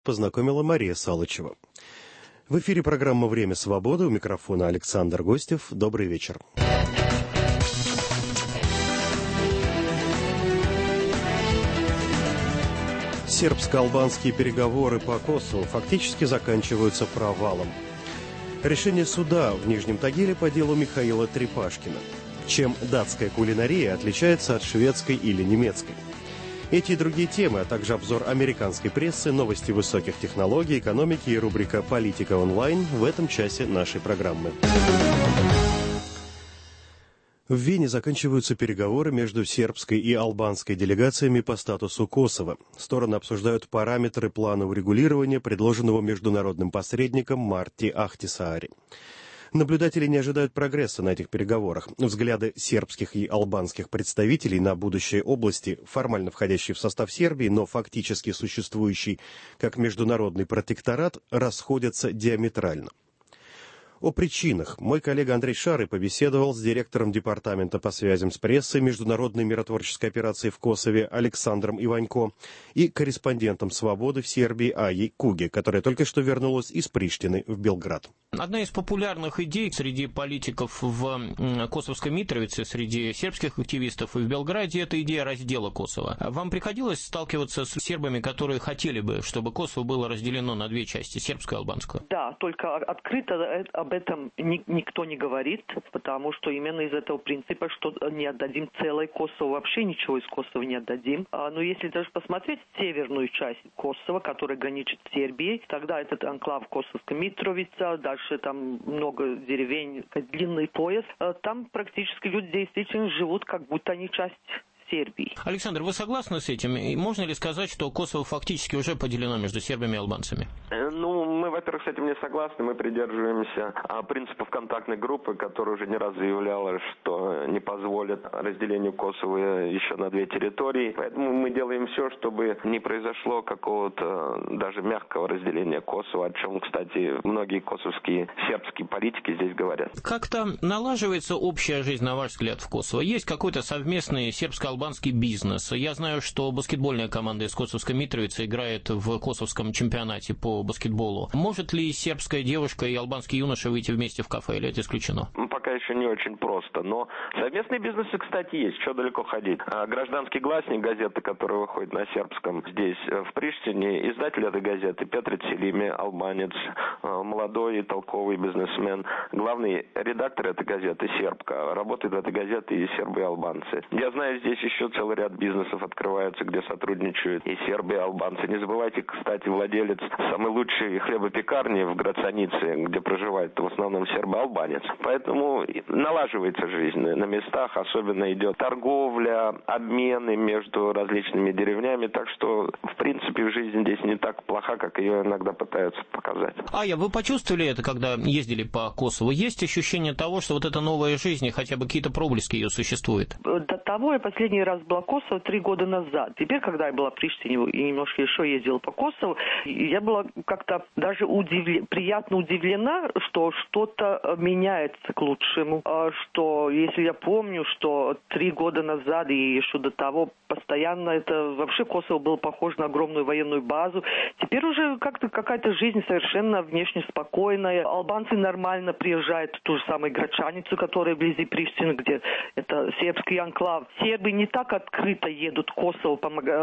познакомила Мария Салычева. В эфире программа «Время свободы». У микрофона Александр Гостев. Добрый вечер. Сербско-албанские переговоры по Косову фактически заканчиваются провалом. Решение суда в Нижнем Тагиле по делу Михаила Трепашкина. Чем датская кулинария отличается от шведской или немецкой? Эти и другие темы, а также обзор американской прессы, новости высоких технологий, экономики и рубрика «Политика онлайн» в этом часе нашей программы. В Вене заканчиваются переговоры между сербской и албанской делегациями по статусу Косово. Стороны обсуждают параметры плана урегулирования, предложенного международным посредником Марти Ахтисаари. Наблюдатели не ожидают прогресса на этих переговорах. Взгляды сербских и албанских представителей на будущее области, формально входящие в состав Сербии, но фактически существующий как международный протекторат, расходятся диаметрально. О причинах мой коллега Андрей Шары побеседовал с директором департамента по связям с прессой Международной миротворческой операции в Косове Александром Иванько и корреспондентом «Свободы» в Сербии Аей Куги, которая только что вернулась из Приштины в Белград. Одна из популярных идей среди политиков в Косовской Митровице, среди сербских активистов и в Белграде, это идея раздела Косово. Вам приходилось сталкиваться с сербами, которые хотели бы, чтобы Косово было разделено на две части, сербскую и албанскую? Да, только открыто об этом никто не говорит, потому что именно из этого принципа, что не отдадим целое Косово, вообще ничего из Косово не отдадим. Но если даже посмотреть северную часть Косово, которая граничит с Сербией, тогда этот анклав Косовская Митровица, дальше там много деревень, длинный пояс, там практически люди действительно живут, как будто они часть Сербии. Александр, вы согласны с этим? И можно ли сказать, что Косово фактически уже поделено между сербами и албанцами? Мы, во-первых, с этим не согласны. Мы придерживаемся принципов контактной группы, которая уже не раз заявляла, что не позволит разделению Косово еще на две территории. Поэтому мы делаем все, чтобы не произошло какого-то даже мягкого разделения Косово, о чем, кстати, многие косовские сербские политики здесь говорят. Как-то налаживается общая жизнь, на ваш взгляд, в Косово? Есть какой-то совместный сербско-албанский бизнес? Я знаю, что баскетбольная команда из Косовской Митровицы играет в косовском чемпионате по баскетболу. Может ли сербская девушка и албанский юноша выйти вместе в кафе, или это исключено? Пока еще не очень просто, но совместные бизнесы, кстати, есть, что далеко ходить. Гражданский гласник, газета, которая выходит на сербском здесь, в Приштине, издатель этой газеты Петр Целими, албанец, молодой и толковый бизнесмен. Главный редактор этой газеты сербка. Работает в этой газете и сербы, и албанцы. Я знаю, здесь еще целый ряд бизнесов открываются, где сотрудничают и сербы, и албанцы. Не забывайте, кстати, владелец самой лучшей хлебопекарни в Грацанице, где проживает в основном сербо-албанец. Поэтому налаживается жизнь на местах, особенно идет торговля, обмены между различными деревнями, так что, в принципе, жизнь здесь не так плоха, как ее иногда пытаются показать. Ая, вы почувствовали это, когда ездили по Косову? Есть ощущение того, что вот эта новая жизнь, хотя бы какие-то проблески ее существуют? До того я последний раз была в Косово 3 года назад. Теперь, когда я была в Приштине и немножко еще ездила по Косову, я была как-то даже приятно удивлена, что что-то меняется к лучшему. Что, если я помню, что 3 года назад и еще до того постоянно это вообще Косово было похоже на огромную военную базу. Теперь уже как-то какая-то жизнь совершенно внешне спокойная. Албанцы нормально приезжают в ту же самую Грачаницу, которая вблизи Приштины, где это сербский анклав. Сербы не так открыто едут в Косово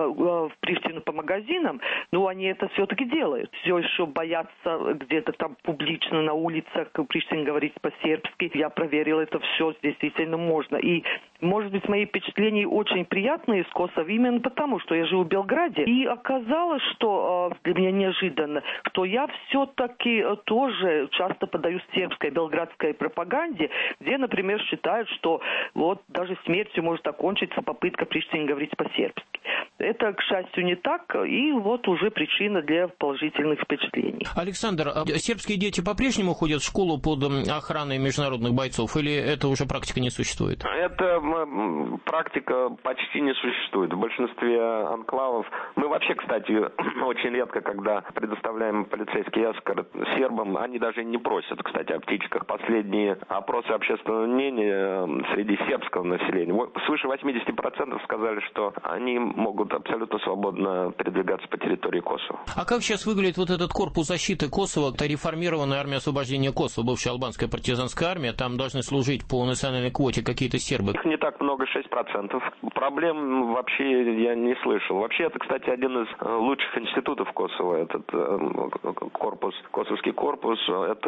в Приштину по магазинам, но они это все-таки делают. Все еще боятся где-то там публично на улицах в Приштине говорить по-сербски. Я проверила это все, здесь действительно можно. И, может быть, мои впечатления очень приятные из Косово именно потому, что я живу в Белграде. И оказалось, что для меня неожиданно, что я все-таки тоже часто подаюсь сербской, белградской пропаганде, где, например, считают, что вот даже смертью может окончиться попытка Приштине говорить по-сербски. Это, к счастью, не так, и вот уже причина для положительных впечатлений. Александр, сербские дети по-прежнему ходят в школу под охраной международных бойцов, или это уже практика не существует? Эта практика почти не существует. В большинстве анклавов мы вообще, кстати, очень редко, когда предоставляем полицейский эскорт сербам, они даже не просят, кстати, о птичках. Последние опросы общественного мнения среди сербского населения, свыше 80% сказали, что они могут абсолютно свободно передвигаться по территории Косово. А как сейчас выглядит вот этот корпус защиты Косово? Это реформированная армия освобождения Косово, бывшая албанская партизанская армия. Там должны служить по национальной квоте какие-то сербы. Их не так много, 6%. Проблем вообще я не слышал. Вообще, это, кстати, один из лучших институтов Косово, этот корпус, косовский корпус.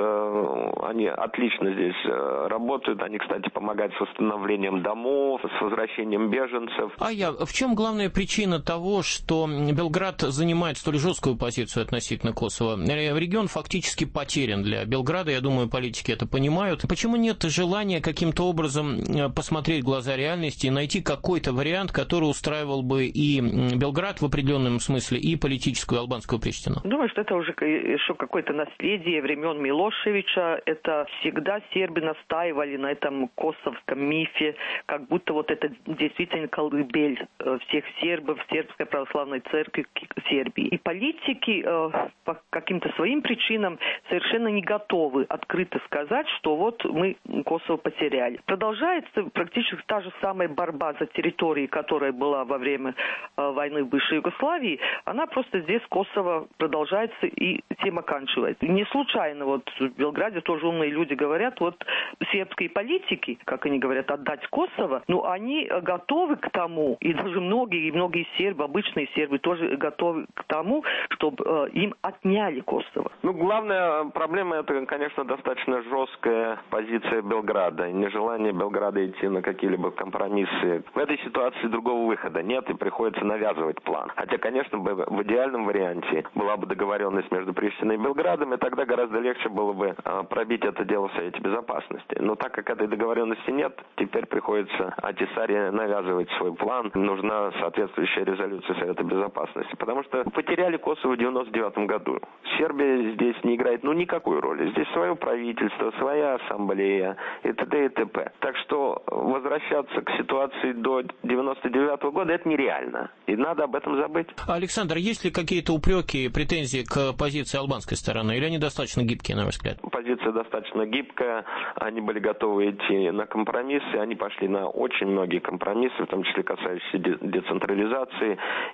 Они отлично здесь работают. Они, кстати, помогают с восстановлением домов, с возвращением беженцев. В чем главная причина того, что Белград занимает столь жесткую позицию относительно Косово? Регион фактически потерян для Белграда, я думаю, политики это понимают. Почему нет желания каким-то образом посмотреть в глаза реальности и найти какой-то вариант, который устраивал бы и Белград в определенном смысле, и политическую албанскую Приштину? Думаю, что это уже еще какое-то наследие времен Милошевича. Это всегда сербы настаивали на этом косовском мифе, как будто вот это действительно колыбель всех сербов, сербской православной церкви Сербии. И политики по каким-то своим причинам совершенно не готовы открыто сказать, что вот мы Косово потеряли. Продолжается практически та же самая борьба за территории, которая была во время войны в бывшей Югославии. Она просто здесь, Косово, продолжается и тем оканчивается. Не случайно вот в Белграде тоже умные люди говорят, вот сербские политики, как они говорят, отдать Косово, но они готовы к тому, и даже многие сербы, обычные сербы тоже готовы к тому, чтобы им отняли Косово. Главная проблема — это, конечно, достаточно жесткая позиция Белграда, и нежелание Белграда идти на какие-либо компромиссы. В этой ситуации другого выхода нет, и приходится навязывать план. Хотя, конечно, в идеальном варианте была бы договоренность между Приштиной и Белградом, и тогда гораздо легче было бы пробить это дело в Совете Безопасности. Но так как этой договоренности нет, теперь приходится Ахтисари навязывать свой план. Нужна соответствующая резолюция Совета Безопасности, потому что потеряли Косово в 1999 году. Сербия здесь не играет никакой роли. Здесь свое правительство, своя ассамблея и т.д. и т.п. Так что возвращаться к ситуации до 1999 года это нереально. И надо об этом забыть. Александр, есть ли какие-то упреки, претензии к позиции албанской стороны? Или они достаточно гибкие, на ваш взгляд? Позиция достаточно гибкая. Они были готовы идти на компромиссы. Они пошли на очень многие компромиссы, в том числе касающиеся децентрализации.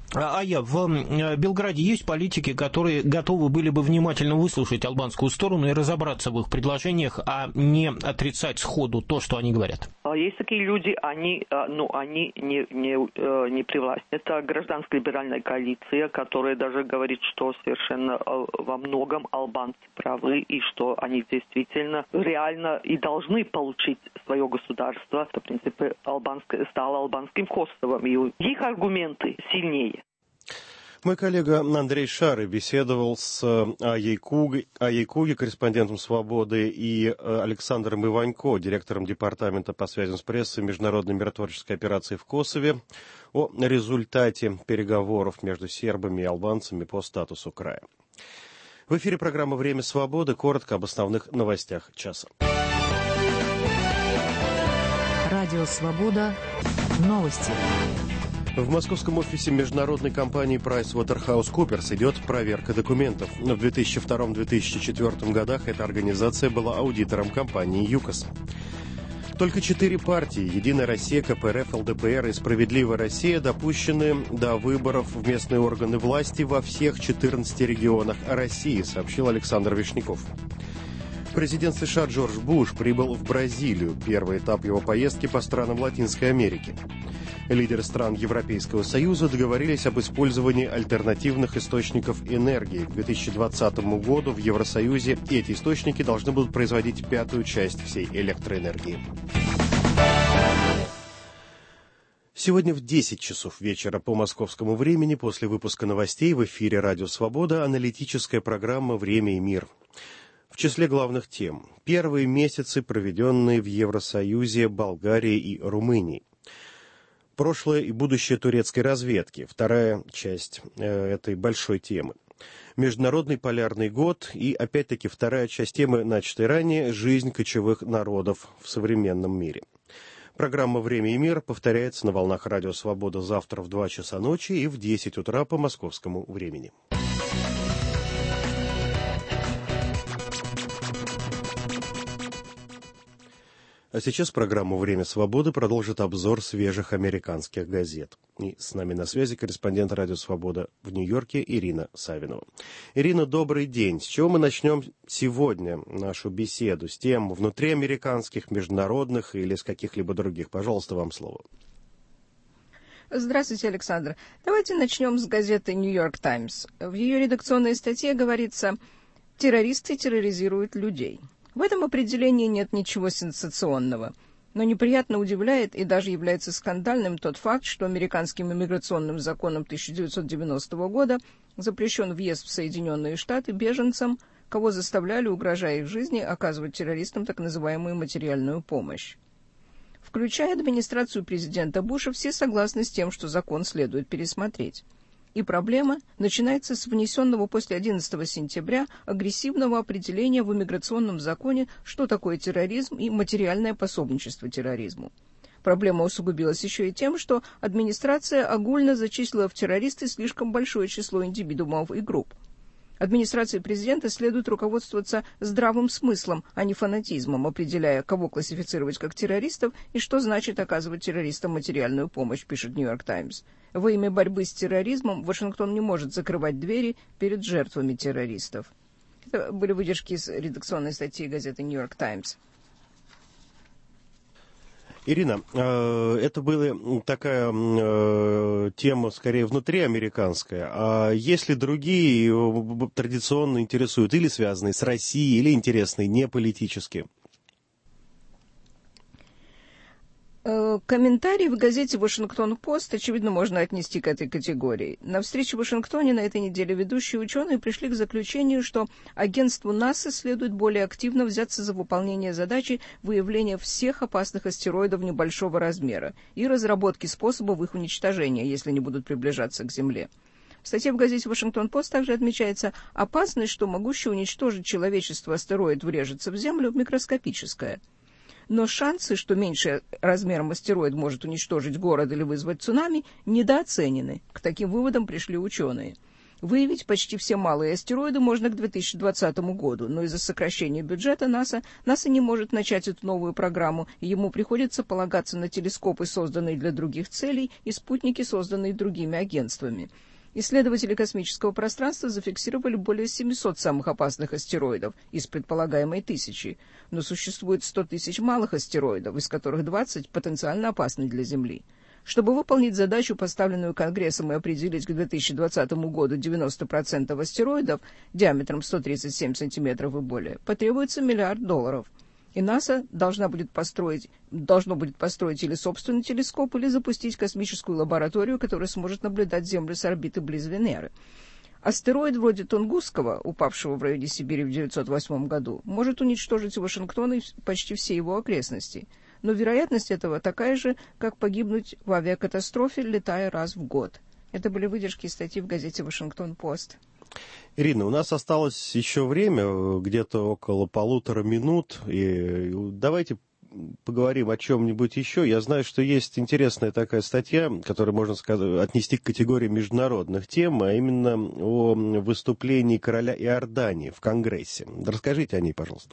В Белграде есть политики, которые готовы были бы внимательно выслушать албанскую сторону и разобраться в их предложениях, а не отрицать сходу то, что они говорят? Есть такие люди, они не при власти. Это гражданская либеральная коалиция, которая даже говорит, что совершенно во многом албанцы правы, и что они действительно реально и должны получить свое государство. Это, в принципе, стало албанским Косовом, и их аргументы сильнее. Мой коллега Андрей Шары беседовал с Айекуги, корреспондентом «Свободы», и Александром Иванько, директором департамента по связям с прессой Международной миротворческой операции в Косове, о результате переговоров между сербами и албанцами по статусу края. В эфире программа «Время свободы». Коротко об основных новостях часа. Радио «Свобода». Новости. В московском офисе международной компании PricewaterhouseCoopers идет проверка документов. В 2002-2004 годах эта организация была аудитором компании ЮКОС. Только 4 партии – Единая Россия, КПРФ, ЛДПР и Справедливая Россия – допущены до выборов в местные органы власти во всех 14 регионах России, сообщил Александр Вишняков. Президент США Джордж Буш прибыл в Бразилию. Первый этап его поездки по странам Латинской Америки. Лидеры стран Европейского Союза договорились об использовании альтернативных источников энергии. К 2020 году в Евросоюзе эти источники должны будут производить 1/5 часть всей электроэнергии. Сегодня в 10 часов вечера по московскому времени после выпуска новостей в эфире «Радио Свобода» аналитическая программа «Время и мир». В числе главных тем – первые месяцы, проведенные в Евросоюзе, Болгарии и Румынии. Прошлое и будущее турецкой разведки – вторая часть этой большой темы. Международный полярный год и, опять-таки, вторая часть темы, начатой ранее, «Жизнь кочевых народов в современном мире». Программа «Время и мир» повторяется на волнах Радио Свобода завтра в 2 часа ночи и в 10 утра по московскому времени. А сейчас программу «Время свободы» продолжит обзор свежих американских газет. И с нами на связи корреспондент «Радио Свобода» в Нью-Йорке Ирина Савинова. Ирина, добрый день. С чего мы начнем сегодня нашу беседу? С тем внутриамериканских, международных или с каких-либо других? Пожалуйста, вам слово. Здравствуйте, Александр. Давайте начнем с газеты «Нью-Йорк Таймс». В ее редакционной статье говорится: «Террористы терроризируют людей». В этом определении нет ничего сенсационного, но неприятно удивляет и даже является скандальным тот факт, что американским иммиграционным законом 1990 года запрещен въезд в Соединенные Штаты беженцам, кого заставляли, угрожая их жизни, оказывать террористам так называемую материальную помощь. Включая администрацию президента Буша, все согласны с тем, что закон следует пересмотреть. И проблема начинается с внесенного после 11 сентября агрессивного определения в иммиграционном законе, что такое терроризм и материальное пособничество терроризму. Проблема усугубилась еще и тем, что администрация огульно зачислила в террористы слишком большое число индивидуумов и групп. Администрации президента следует руководствоваться здравым смыслом, а не фанатизмом, определяя, кого классифицировать как террористов и что значит оказывать террористам материальную помощь, пишет «Нью-Йорк Таймс». Во имя борьбы с терроризмом Вашингтон не может закрывать двери перед жертвами террористов. Это были выдержки из редакционной статьи газеты «Нью-Йорк Таймс». Ирина, это была такая тема, скорее, внутриамериканская. А есть ли другие традиционно интересуют, или связанные с Россией, или интересные не политически? Комментарии в газете «Вашингтон-Пост», очевидно, можно отнести к этой категории. На встрече в Вашингтоне на этой неделе ведущие ученые пришли к заключению, что агентству НАСА следует более активно взяться за выполнение задачи выявления всех опасных астероидов небольшого размера и разработки способов их уничтожения, если они будут приближаться к Земле. В статье в газете «Вашингтон-Пост» также отмечается опасность, что могущий уничтожить человечество астероид врежется в Землю, микроскопическая. Но шансы, что меньший размером астероид может уничтожить город или вызвать цунами, недооценены. К таким выводам пришли ученые. Выявить почти все малые астероиды можно к 2020 году, но из-за сокращения бюджета НАСА не может начать эту новую программу, и ему приходится полагаться на телескопы, созданные для других целей, и спутники, созданные другими агентствами. Исследователи космического пространства зафиксировали более 700 самых опасных астероидов из предполагаемой 1000, но существует 100 тысяч малых астероидов, из которых 20 потенциально опасны для Земли. Чтобы выполнить задачу, поставленную Конгрессом, и определить к 2020 году 90% астероидов диаметром 137 сантиметров и более, потребуется $1 миллиард. И НАСА должно будет построить или собственный телескоп, или запустить космическую лабораторию, которая сможет наблюдать Землю с орбиты близ Венеры. Астероид вроде Тунгусского, упавшего в районе Сибири в 1908 году, может уничтожить Вашингтон и почти все его окрестности. Но вероятность этого такая же, как погибнуть в авиакатастрофе, летая раз в год. Это были выдержки из статьи в газете «Вашингтон-Пост». Ирина, у нас осталось еще время, где-то около 1,5 минут, и давайте поговорим о чем-нибудь еще. Я знаю, что есть интересная такая статья, которую можно отнести к категории международных тем, а именно о выступлении короля Иордании в Конгрессе. Расскажите о ней, пожалуйста.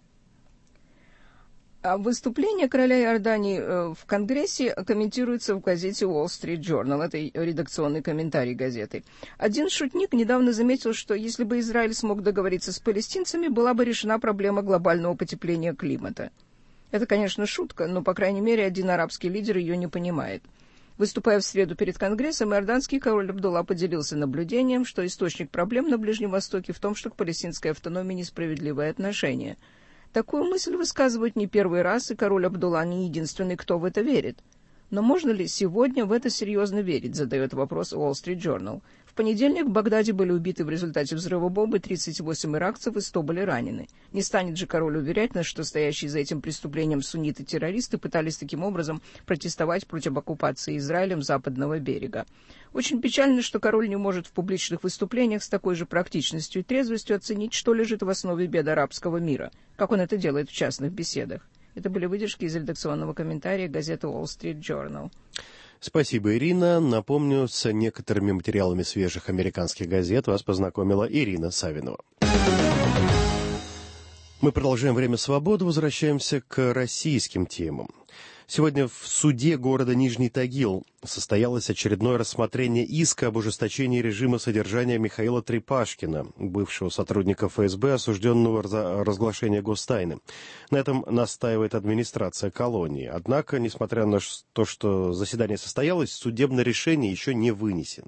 Выступление короля Иордании в Конгрессе комментируется в газете Wall Street Journal. Это редакционный комментарий газеты. Один шутник недавно заметил, что если бы Израиль смог договориться с палестинцами, была бы решена проблема глобального потепления климата. Это, конечно, шутка, но, по крайней мере, один арабский лидер ее не понимает. Выступая в среду перед Конгрессом, иорданский король Абдулла поделился наблюдением, что источник проблем на Ближнем Востоке в том, что к палестинской автономии несправедливое отношение. Такую мысль высказывают не первый раз, и король Абдулла не единственный, кто в это верит. Но можно ли сегодня в это серьезно верить, задает вопрос Wall Street Journal. В понедельник в Багдаде были убиты в результате взрыва бомбы 38 иракцев и 100 были ранены. Не станет же король уверять нас, что стоящие за этим преступлением сунниты-террористы пытались таким образом протестовать против оккупации Израилем западного берега. Очень печально, что король не может в публичных выступлениях с такой же практичностью и трезвостью оценить, что лежит в основе бед арабского мира, как он это делает в частных беседах. Это были выдержки из редакционного комментария газеты Wall Street Journal. Спасибо, Ирина. Напомню, с некоторыми материалами свежих американских газет вас познакомила Ирина Савинова. Мы продолжаем «Время свободы», возвращаемся к российским темам. Сегодня в суде города Нижний Тагил состоялось очередное рассмотрение иска об ужесточении режима содержания Михаила Трепашкина, бывшего сотрудника ФСБ, осужденного за разглашение гостайны. На этом настаивает администрация колонии. Однако, несмотря на то, что заседание состоялось, судебное решение еще не вынесено.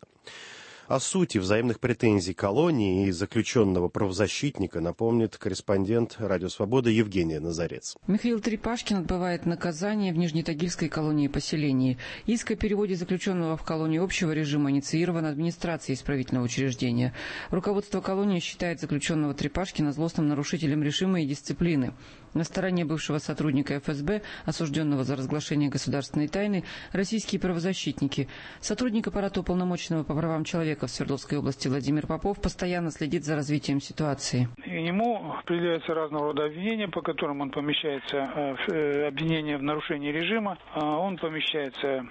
О сути взаимных претензий колонии и заключенного правозащитника напомнит корреспондент «Радио Свобода» Евгения Назарец. Михаил Трепашкин отбывает наказание в Нижнетагильской колонии поселении. Иск о переводе заключенного в колонию общего режима инициирован администрацией исправительного учреждения. Руководство колонии считает заключенного Трепашкина злостным нарушителем режима и дисциплины. На стороне бывшего сотрудника ФСБ, осужденного за разглашение государственной тайны, российские правозащитники. Сотрудник аппарата уполномоченного по правам человека в Свердловской области Владимир Попов постоянно следит за развитием ситуации. Ему определяются разного рода обвинения, по которым он помещается в обвинение в нарушении режима. Он помещается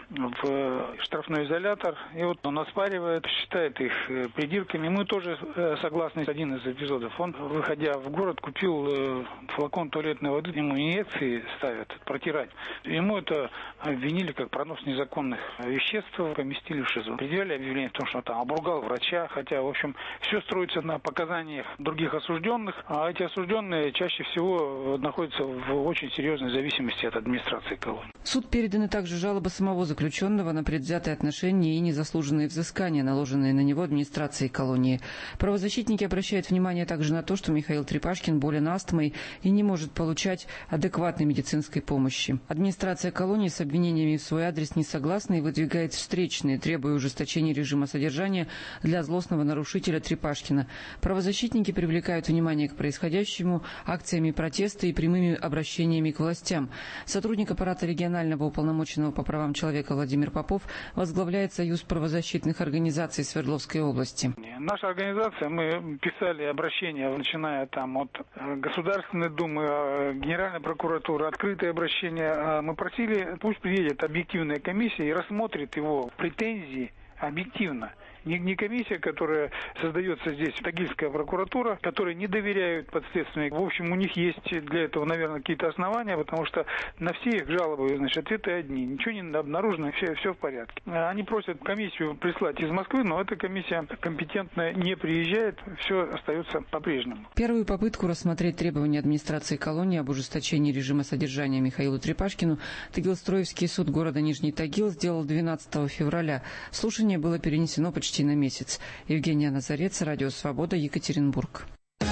в штрафной изолятор, и вот он оспаривает, считает их придирками. Мы тоже согласны. Один из эпизодов. Он, выходя в город, купил флакон туалетной воды, ему инъекции ставят, протирать. Ему это обвинили как пронос незаконных веществ, поместили в ШИЗО. Предъявляли объявление о том, что он там обругал врача, хотя, в общем, все строится на показаниях других осужденных, а эти осужденные чаще всего находятся в очень серьезной зависимости от администрации колонии. В суд переданы также жалобы самого заключенного на предвзятые отношения и незаслуженные взыскания, наложенные на него администрацией колонии. Правозащитники обращают внимание также на то, что Михаил Трепашкин болен астмой и не может получать адекватной медицинской помощи. Администрация колонии с обвинениями в свой адрес не согласна и выдвигает встречные, требуя ужесточения режима содержания для злостного нарушителя Трепашкина. Правозащитники привлекают внимание к происходящему акциями протеста и прямыми обращениями к властям. Сотрудник аппарата регионального уполномоченного по правам человека Владимир Попов возглавляет Союз правозащитных организаций Свердловской области. Наша организация, мы писали обращения, начиная там от Государственной Думы, Генеральной прокуратуры, открытые обращения. Мы просили, пусть приедет объективная комиссия и рассмотрит его претензии объективно. Не комиссия, которая создается здесь, Тагильская прокуратура, которые не доверяют подследственные. В общем, у них есть для этого, наверное, какие-то основания, потому что на все их жалобы, ответы одни. Ничего не обнаружено, все в порядке. Они просят комиссию прислать из Москвы, но эта комиссия компетентная не приезжает, все остается по-прежнему. Первую попытку рассмотреть требования администрации колонии об ужесточении режима содержания Михаилу Трепашкину Тагилстроевский суд города Нижний Тагил сделал 12 февраля. Слушание было перенесено почти на месяц. Евгения Назарец, Радио Свобода, Екатеринбург.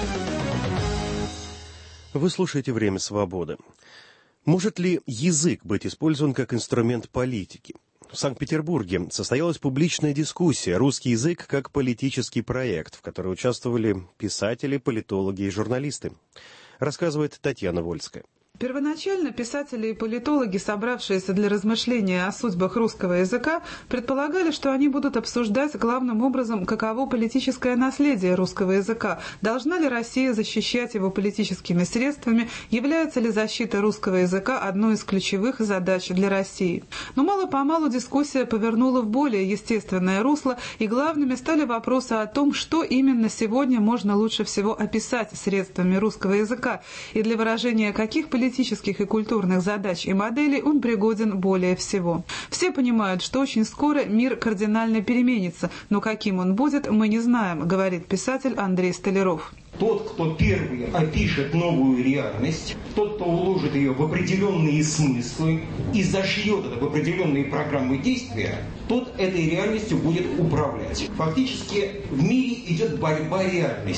Вы слушаете «Время свободы». Может ли язык быть использован как инструмент политики? В Санкт-Петербурге состоялась публичная дискуссия «Русский язык как политический проект», в которой участвовали писатели, политологи и журналисты. Рассказывает Татьяна Вольская. Первоначально писатели и политологи, собравшиеся для размышления о судьбах русского языка, предполагали, что они будут обсуждать главным образом, каково политическое наследие русского языка, должна ли Россия защищать его политическими средствами, является ли защита русского языка одной из ключевых задач для России. Но мало-помалу дискуссия повернула в более естественное русло, и главными стали вопросы о том, что именно сегодня можно лучше всего описать средствами русского языка, и для выражения каких политических и культурных задач и моделей он пригоден более всего. Все понимают, что очень скоро мир кардинально переменится, но каким он будет, мы не знаем, говорит писатель Андрей Столяров. Тот, кто первый опишет новую реальность, тот, кто уложит ее в определенные смыслы и зашьет это в определенные программы действия, тот этой реальностью будет управлять. Фактически в мире идет борьба реальностей.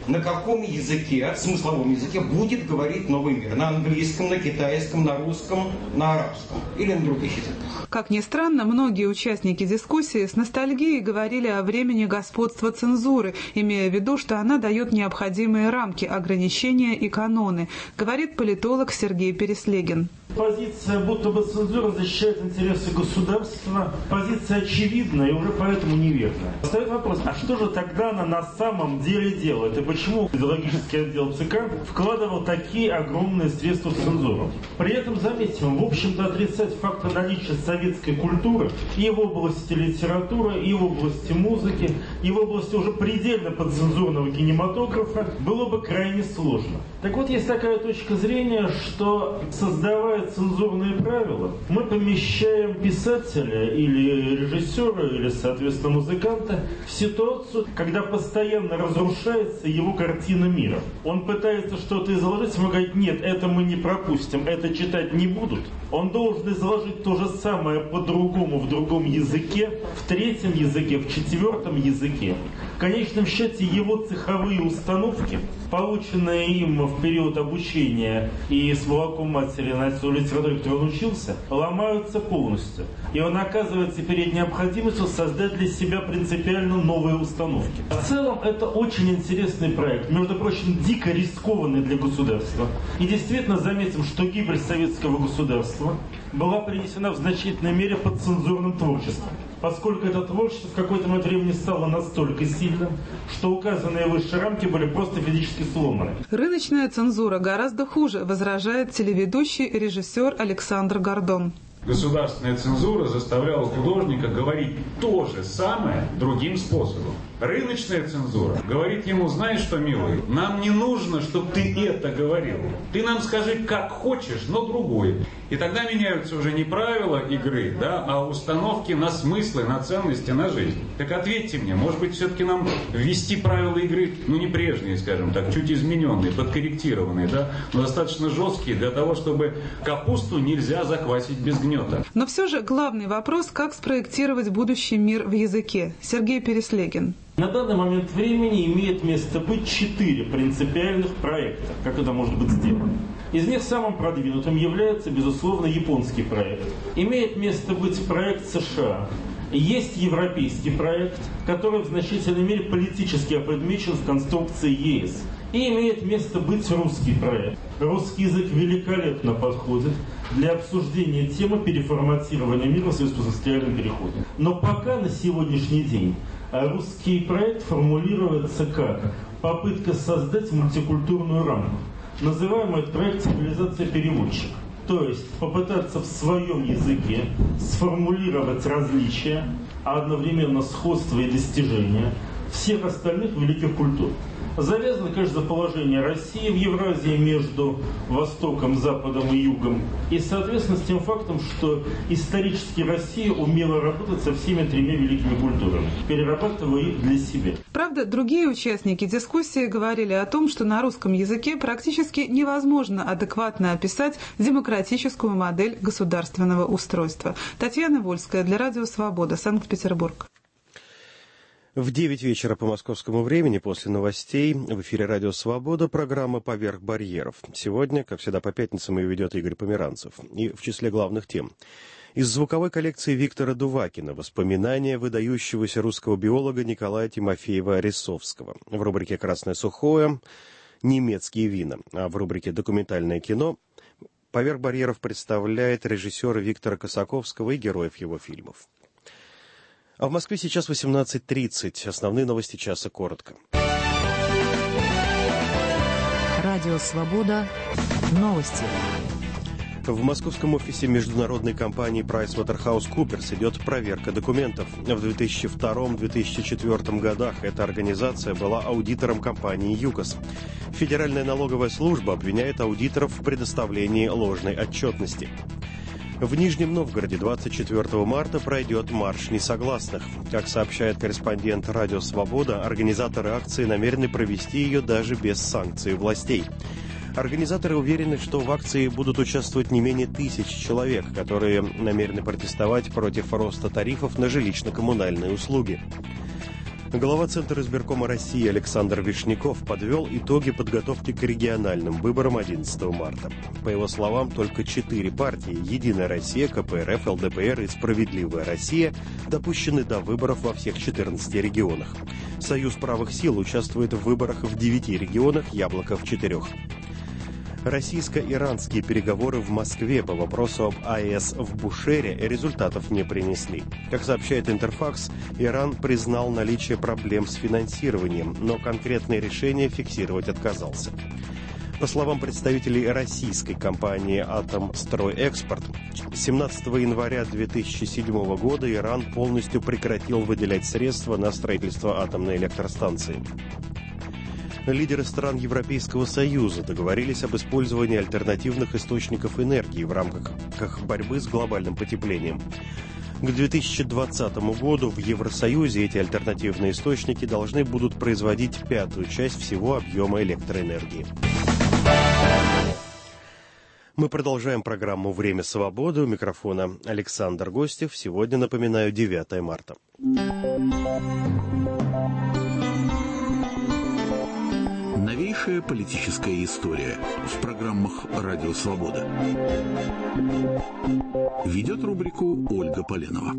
на каком языке, смысловом языке, будет говорить новый мир. На английском, на китайском, на русском, на арабском или на других языках. Как ни странно, многие участники дискуссии с ностальгией говорили о времени господства цензуры, имея в виду, что она дает необходимые рамки, ограничения и каноны, говорит политолог Сергей Переслегин. Позиция, будто бы цензура защищает интересы государства, позиция очевидная и уже поэтому неверная. Встает вопрос, а что же тогда она на самом деле делает? И почему идеологический отдел ЦК вкладывал такие огромные средства в цензуру? При этом, заметим, в общем-то отрицать факт наличия советской культуры и в области литературы, и в области музыки, и в области уже предельно подцензурного кинематографа было бы крайне сложно. Так вот, есть такая точка зрения, что создавая цензурные правила, мы помещаем писателя или режиссера, или, соответственно, музыканта в ситуацию, когда постоянно разрушается его картина мира. Он пытается что-то изложить, ему говорит, нет, это мы не пропустим, это читать не будут. Он должен изложить то же самое по-другому, в другом языке, в третьем языке, в четвертом языке. В конечном счете, его цеховые установки, полученные им в период обучения и с молоком матери на ту литературу, которой он учился, ломаются полностью. И он оказывается перед необходимостью создать для себя принципиально новые установки. В целом, это очень интересный проект, между прочим, дико рискованный для государства. И действительно заметим, что гибель советского государства была принесена в значительной мере под цензурным творчеством, поскольку это творчество в какой-то момент времени стало настолько сильным, что указанные выше рамки были просто физически сломаны. Рыночная цензура гораздо хуже, возражает телеведущий и режиссер Александр Гордон. Государственная цензура заставляла художника говорить то же самое другим способом. Рыночная цензура говорит ему, знаешь что, милый, нам не нужно, чтобы ты это говорил. Ты нам скажи, как хочешь, но другой. И тогда меняются уже не правила игры, да, а установки на смыслы, на ценности, на жизнь. Так ответьте мне, может быть, все-таки нам ввести правила игры, ну не прежние, скажем так, чуть измененные, подкорректированные, да, но достаточно жесткие для того, чтобы капусту нельзя заквасить без гнета. Но все же главный вопрос, как спроектировать будущий мир в языке. Сергей Переслегин. На данный момент времени имеет место быть 4 принципиальных проекта, как это может быть сделано. Из них самым продвинутым является, безусловно, японский проект. Имеет место быть проект США. Есть европейский проект, который в значительной мере политически опредмечен в конструкции ЕС. И имеет место быть русский проект. Русский язык великолепно подходит для обсуждения темы переформатирования мира в связи с индустриальным переходом. Но пока на сегодняшний день русский проект формулируется как попытка создать мультикультурную рамку. Называемый этот проект «Цивилизация переводчика». То есть попытаться в своем языке сформулировать различия, а одновременно сходства и достижения всех остальных великих культур. Завязано, конечно, положение России в Евразии между Востоком, Западом и Югом. И, соответственно, с тем фактом, что исторически Россия умела работать со всеми 3 великими культурами, перерабатывая их для себя. Правда, другие участники дискуссии говорили о том, что на русском языке практически невозможно адекватно описать демократическую модель государственного устройства. Татьяна Вольская для Радио Свобода, Санкт-Петербург. В 9 вечера по московскому времени после новостей в эфире «Радио Свобода» программа «Поверх барьеров». Сегодня, как всегда по пятницам, ее ведет Игорь Померанцев. И в числе главных тем. Из звуковой коллекции Виктора Дувакина воспоминания выдающегося русского биолога Николая Тимофеева-Рисовского. В рубрике «Красное сухое» немецкие вина. А в рубрике «Документальное кино» «Поверх барьеров» представляет режиссера Виктора Косаковского и героев его фильмов. А в Москве сейчас 18:30. Основные новости часа коротко. Радио «Свобода». Новости. В московском офисе международной компании PricewaterhouseCoopers идет проверка документов. В 2002-2004 годах эта организация была аудитором компании «ЮКОС». Федеральная налоговая служба обвиняет аудиторов в предоставлении ложной отчетности. В Нижнем Новгороде 24 марта пройдет марш несогласных. Как сообщает корреспондент «Радио Свобода», организаторы акции намерены провести ее даже без санкций властей. Организаторы уверены, что в акции будут участвовать не менее 1000 человек, которые намерены протестовать против роста тарифов на жилищно-коммунальные услуги. Глава Центра избиркома России Александр Вишняков подвел итоги подготовки к региональным выборам 11 марта. По его словам, только 4 партии – «Единая Россия», КПРФ, ЛДПР и «Справедливая Россия» – допущены до выборов во всех 14 регионах. Союз правых сил участвует в выборах в 9 регионах, «Яблоко» в 4. Российско-иранские переговоры в Москве по вопросу об АЭС в Бушере результатов не принесли. Как сообщает Интерфакс, Иран признал наличие проблем с финансированием, но конкретные решения фиксировать отказался. По словам представителей российской компании «Атомстройэкспорт», 17 января 2007 года Иран полностью прекратил выделять средства на строительство атомной электростанции. Лидеры стран Европейского Союза договорились об использовании альтернативных источников энергии в рамках борьбы с глобальным потеплением. К 2020 году в Евросоюзе эти альтернативные источники должны будут производить 1/5 часть всего объема электроэнергии. Мы продолжаем программу «Время свободы». У микрофона Александр Гостев. Сегодня, напоминаю, 9 марта. Новейшая политическая история в программах «Радио Свобода». Ведет рубрику Ольга Поленова.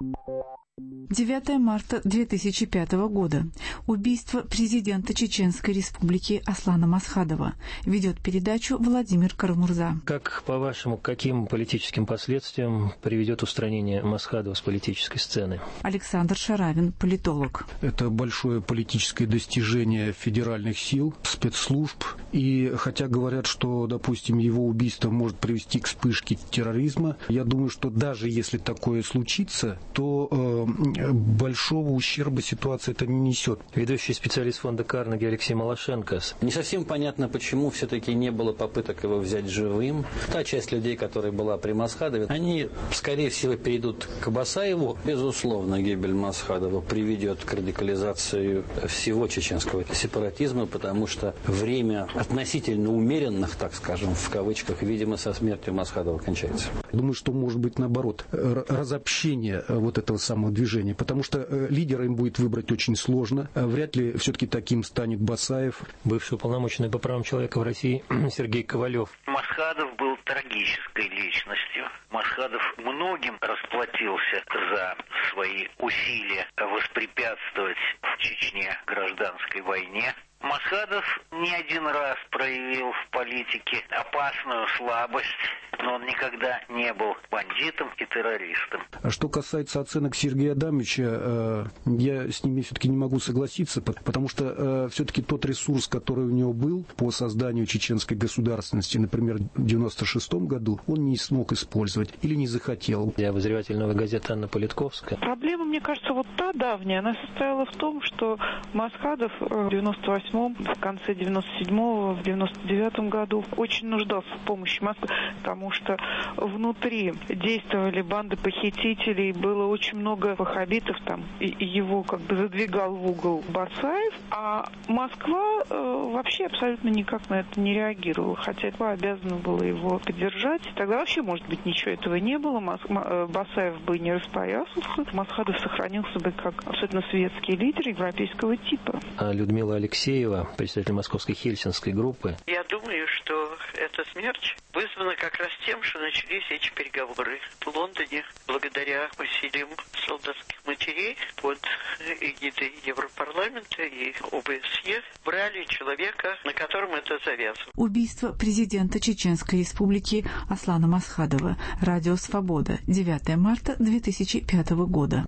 9 марта 2005 года. Убийство президента Чеченской Республики Аслана Масхадова. Ведет передачу Владимир Карамурза. Как, по-вашему, к каким политическим последствиям приведет устранение Масхадова с политической сцены? Александр Шаравин, политолог. Это большое политическое достижение федеральных сил, спецслужб. И хотя говорят, что, допустим, его убийство может привести к вспышке терроризма, я думаю, что даже если такое случится, то большого ущерба ситуация это не несет. Ведущий специалист фонда Карнеги Алексей Малашенко. Не совсем понятно, почему все-таки не было попыток его взять живым. Та часть людей, которая была при Масхадове, они, скорее всего, перейдут к Басаеву. Безусловно, гибель Масхадова приведет к радикализации всего чеченского сепаратизма, потому что время относительно умеренных, так скажем, в кавычках, видимо, со смертью Масхадова кончается. Думаю, что может быть наоборот, разобщение вот этого самого движения, потому что лидера им будет выбрать очень сложно. Вряд ли все-таки таким станет Басаев. Бывший уполномоченный по правам человека в России Сергей Ковалев. Масхадов был трагической личностью. Масхадов многим расплатился за свои усилия воспрепятствовать в Чечне гражданской войне. Масхадов не один раз проявил в политике опасную слабость, но он никогда не был бандитом и террористом. А что касается оценок Сергея Адамовича, я с ними все-таки не могу согласиться, потому что все-таки тот ресурс, который у него был по созданию чеченской государственности, например, в 1996 году, он не смог использовать или не захотел. Я обозреватель «Новой газеты» Анна Политковская. Проблема, мне кажется, вот та давняя, она состояла в том, что Масхадов в 98-м, в конце 97-го, в 99-м году очень нуждался в помощи Москвы, потому что внутри действовали банды похитителей, было очень много ваххабитов там, и его как бы задвигал в угол Басаев, а Москва вообще абсолютно никак на это не реагировала, хотя Москва обязана была его поддержать. Тогда вообще, может быть, ничего этого не было, Басаев бы не распоясался, Масхадов сохранился бы как абсолютно светский лидер европейского типа. А Людмила Алексеева, председатель московской хельсинской группы. Я думаю, что эта смерть вызвана как раз тем, что начались эти переговоры в Лондоне благодаря усилиям солдатских матерей под эгидой Европарламента и ОБСЕ брали человека, на котором это завязано. Убийство президента Чеченской Республики Аслана Масхадова. Радио Свобода. 9 марта 2005 года.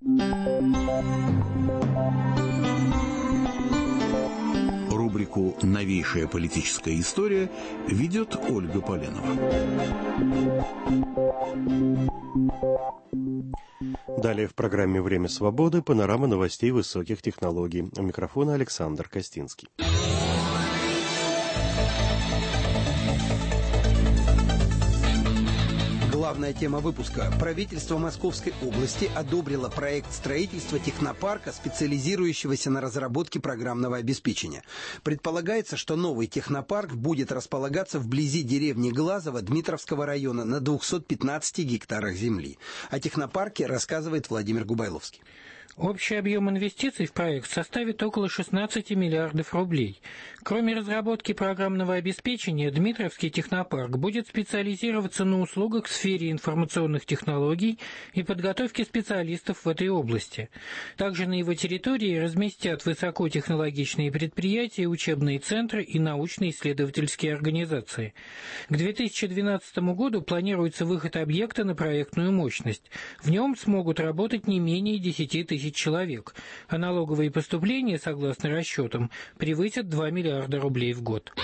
Рубрику «Новейшая политическая история» ведет Ольга Поленова. Далее в программе «Время свободы» панорама новостей высоких технологий. У микрофона Александр Костинский. Главная тема выпуска. Правительство Московской области одобрило проект строительства технопарка, специализирующегося на разработке программного обеспечения. Предполагается, что новый технопарк будет располагаться вблизи деревни Глазово Дмитровского района на 215 гектарах земли. О технопарке рассказывает Владимир Губайловский. Общий объем инвестиций в проект составит около 16 миллиардов рублей. Кроме разработки программного обеспечения, Дмитровский технопарк будет специализироваться на услугах в сфере информационных технологий и подготовки специалистов в этой области. Также на его территории разместят высокотехнологичные предприятия, учебные центры и научно-исследовательские организации. К 2012 году планируется выход объекта на проектную мощность. В нем смогут работать не менее 10 тысяч человек, а налоговые поступления, согласно расчетам, превысят 2 миллиарда рублей в год.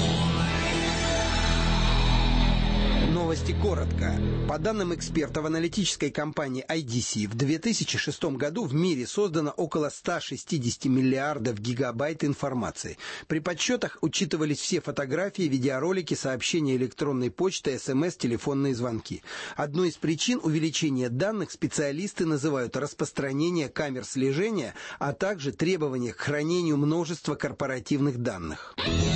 Новости коротко. По данным экспертов аналитической компании IDC, в 2006 году в мире создано около 160 миллиардов гигабайт информации. При подсчетах учитывались все фотографии, видеоролики, сообщения электронной почты, СМС, телефонные звонки. Одной из причин увеличения данных специалисты называют распространение камер слежения, а также требования к хранению множества корпоративных данных.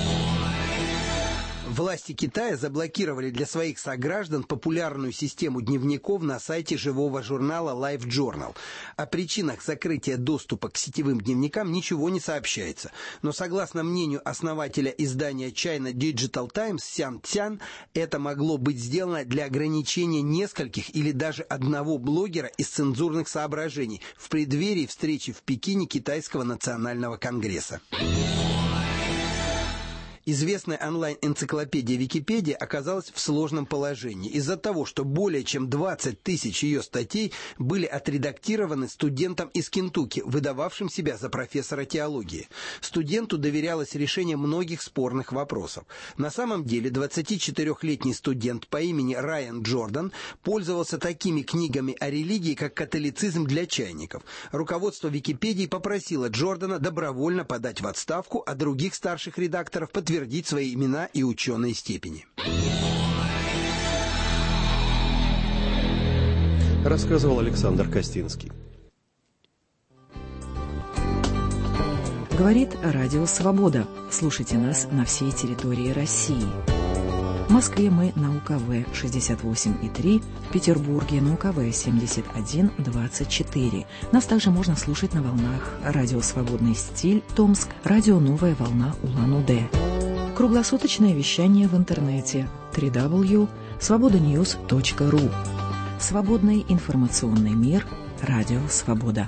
Власти Китая заблокировали для своих сограждан популярную систему дневников на сайте живого журнала Life Journal. О причинах закрытия доступа к сетевым дневникам ничего не сообщается. Но согласно мнению основателя издания China Digital Times Сян Цян, это могло быть сделано для ограничения нескольких или даже одного блогера из цензурных соображений в преддверии встречи в Пекине Китайского национального конгресса. Известная онлайн-энциклопедия Википедия оказалась в сложном положении из-за того, что более чем 20 тысяч ее статей были отредактированы студентом из Кентукки, выдававшим себя за профессора теологии. Студенту доверялось решение многих спорных вопросов. На самом деле 24-летний студент по имени Райан Джордан пользовался такими книгами о религии, как «Католицизм для чайников». Руководство Википедии попросило Джордана добровольно подать в отставку, а других старших редакторов подтвердить свои имена и ученые степени. Рассказывал Александр Костинский. Говорит Радио Свобода. Слушайте нас на всей территории России. В Москве мы на УКВ 68,3, в Петербурге на УКВ 71,24. Нас также можно слушать на волнах Радио Свободный стиль Томск, Радио Новая волна Улан-Удэ. Круглосуточное вещание в интернете www.svobodanews.ru. Свободный информационный мир. Радио Свобода.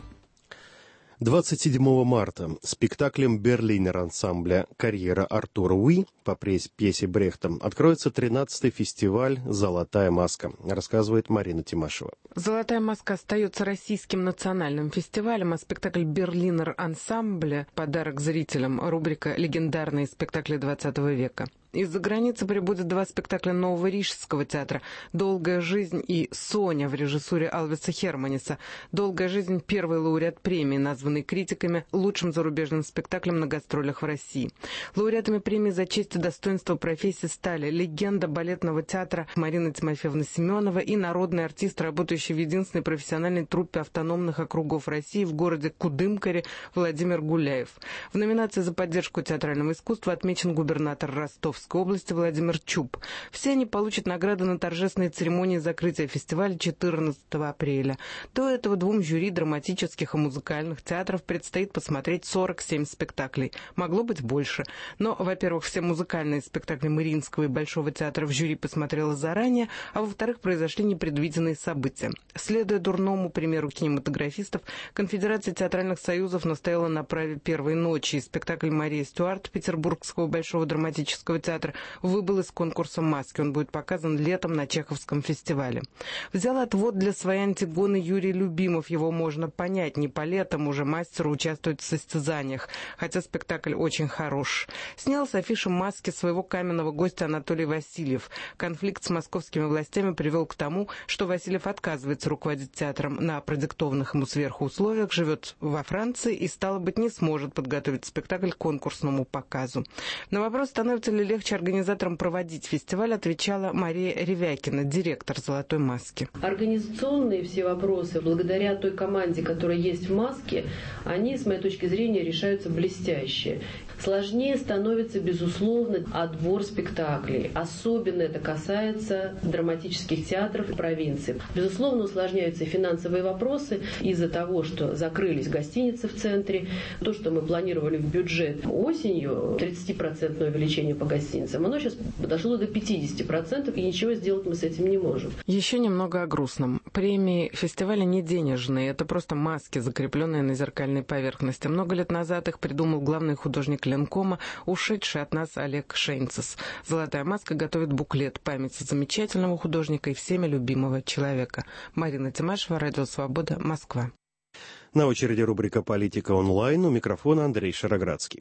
27 марта спектаклем Берлинер ансамбля «Карьера Артура Уи» по пьесе Брехта откроется 13-й фестиваль «Золотая маска», рассказывает Марина Тимашева. «Золотая маска» остается российским национальным фестивалем, а спектакль «Берлинер ансамбля» — подарок зрителям, рубрика «Легендарные спектакли XX века». Из-за границы прибудет 2 спектакля Нового Рижского театра «Долгая жизнь» и «Соня» в режиссуре Алвиса Херманиса. «Долгая жизнь» — первый лауреат премии, названный критиками лучшим зарубежным спектаклем на гастролях в России. Лауреатами премии за честь и достоинство профессии стали легенда балетного театра Марина Тимофеевна Семенова и народный артист, работающий в единственной профессиональной труппе автономных округов России в городе Кудымкаре Владимир Гуляев. В номинации за поддержку театрального искусства отмечен губернатор Ростовской области Владимир Чуб. Все они получат награды на торжественной церемонии закрытия фестиваля 14 апреля. До этого 2 жюри драматических и музыкальных театров предстоит посмотреть 47 спектаклей. Могло быть больше. Но, во-первых, все музыкальные спектакли Мариинского и Большого театра в жюри посмотрело заранее, а во-вторых, произошли непредвиденные события. Следуя дурному примеру кинематографистов, Конфедерация театральных союзов настояла на праве первой ночи, и спектакль Марии Стюарт Петербургского Большого драматического театра выбыл из конкурса «Маски». Он будет показан летом на Чеховском фестивале. Взял отвод для своей Антигоны Юрий Любимов. Его можно понять. Не по летам уже мастеру участвовать в состязаниях, хотя спектакль очень хорош. Снял с афиши «Маски» своего каменного гостя Анатолий Васильев. Конфликт с московскими властями привел к тому, что Васильев отказывается руководить театром на продиктованных ему сверху условиях, живет во Франции и, стало быть, не сможет подготовить спектакль к конкурсному показу. На вопрос, становится ли легче легче организаторам проводить фестиваль, отвечала Мария Ревякина, директор «Золотой маски». Организационные все вопросы, благодаря той команде, которая есть в «Маске», они, с моей точки зрения, решаются блестяще. Сложнее становится, безусловно, отбор спектаклей. Особенно это касается драматических театров провинции. Безусловно, усложняются и финансовые вопросы из-за того, что закрылись гостиницы в центре. То, что мы планировали в бюджет осенью, 30% увеличение по гостиницам, оно сейчас дошло до 50%, и ничего сделать мы с этим не можем. Еще немного о грустном. Премии фестиваля не денежные, это просто маски, закрепленные на зеркальной поверхности. Много лет назад их придумал главный художник Ленкома, ушедший от нас Олег Шейнцес. «Золотая маска» готовит буклет памяти замечательного художника и всеми любимого человека. Марина Тимашева, Радио Свобода, Москва. На очереди рубрика «Политика онлайн», у микрофона Андрей Шароградский.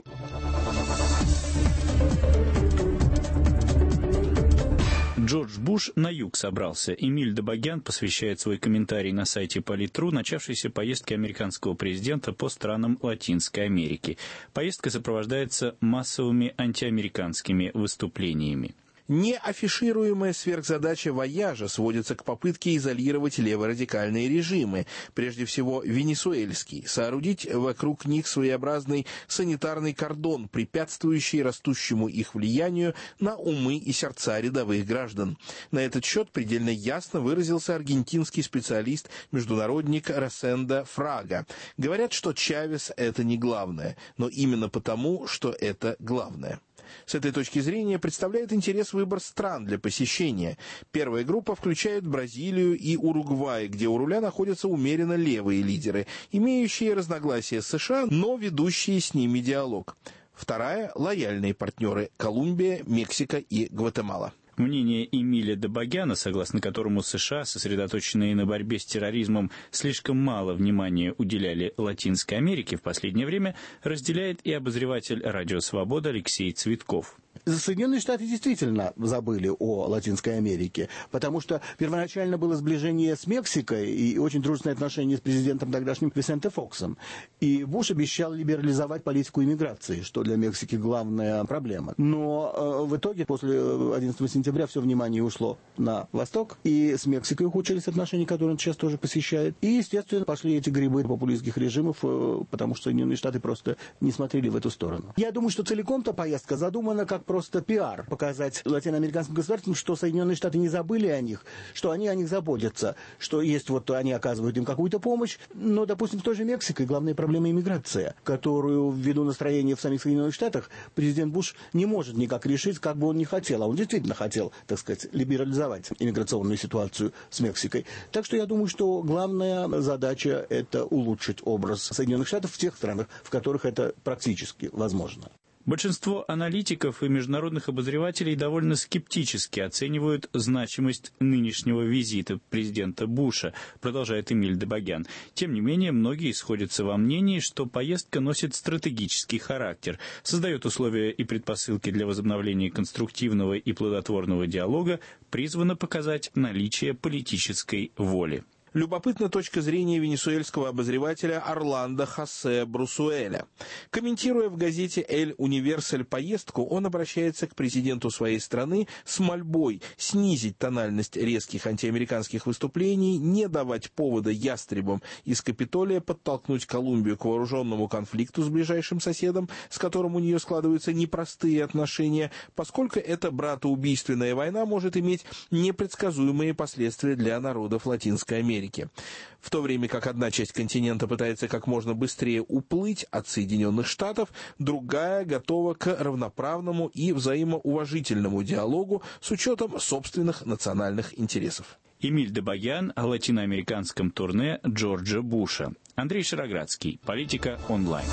Джордж Буш на юг собрался. Эмиль Добогян посвящает свой комментарий на сайте Политру начавшейся поездке американского президента по странам Латинской Америки. Поездка сопровождается массовыми антиамериканскими выступлениями. Неафишируемая сверхзадача «Вояжа» сводится к попытке изолировать леворадикальные режимы, прежде всего венесуэльский, соорудить вокруг них своеобразный санитарный кордон, препятствующий растущему их влиянию на умы и сердца рядовых граждан. На этот счет предельно ясно выразился аргентинский специалист-международник Росендо Фрага. Говорят, что Чавес – это не главное, но именно потому, что это главное. С этой точки зрения представляет интерес выбор стран для посещения. Первая группа включает Бразилию и Уругвай, где у руля находятся умеренно левые лидеры, имеющие разногласия с США, но ведущие с ними диалог. Вторая – лояльные партнеры – Колумбия, Мексика и Гватемала. Мнение Эмиля Добогяна, согласно которому США, сосредоточенные на борьбе с терроризмом, слишком мало внимания уделяли Латинской Америке в последнее время, разделяет и обозреватель «Радио Свобода» Алексей Цветков. Соединенные Штаты действительно забыли о Латинской Америке, потому что первоначально было сближение с Мексикой и очень дружественные отношения с президентом тогдашним Висенте Фоксом. И Буш обещал либерализовать политику иммиграции, что для Мексики главная проблема. Но в итоге после 11 сентября все внимание ушло на восток, и с Мексикой ухудшились отношения, которые он сейчас тоже посещает. И, естественно, пошли эти грибы популистских режимов, потому что Соединенные Штаты просто не смотрели в эту сторону. Я думаю, что целиком-то поездка задумана как просто пиар, показать латиноамериканским государствам, что Соединенные Штаты не забыли о них, что они о них заботятся, что есть вот они оказывают им какую-то помощь. Но, допустим, в той же Мексике главная проблема иммиграция, которую ввиду настроения в самих Соединенных Штатах президент Буш не может никак решить, как бы он ни хотел. А он действительно хотел, так сказать, либерализовать иммиграционную ситуацию с Мексикой. Так что я думаю, что главная задача – это улучшить образ Соединенных Штатов в тех странах, в которых это практически возможно. Большинство аналитиков и международных обозревателей довольно скептически оценивают значимость нынешнего визита президента Буша, продолжает Эмиль Добогян. Тем не менее, многие сходятся во мнении, что поездка носит стратегический характер, создает условия и предпосылки для возобновления конструктивного и плодотворного диалога, призвана показать наличие политической воли. Любопытна точка зрения венесуэльского обозревателя Орландо Хосе Брусуэля. Комментируя в газете «Эль Универсаль» поездку, он обращается к президенту своей страны с мольбой снизить тональность резких антиамериканских выступлений, не давать повода ястребам из Капитолия подтолкнуть Колумбию к вооруженному конфликту с ближайшим соседом, с которым у нее складываются непростые отношения, поскольку эта братоубийственная война может иметь непредсказуемые последствия для народов Латинской Америки. В то время как одна часть континента пытается как можно быстрее уплыть от Соединенных Штатов, другая готова к равноправному и взаимоуважительному диалогу с учетом собственных национальных интересов. Эмиль Добогян о латиноамериканском турне Джорджа Буша. Андрей Шароградский. Политика онлайн.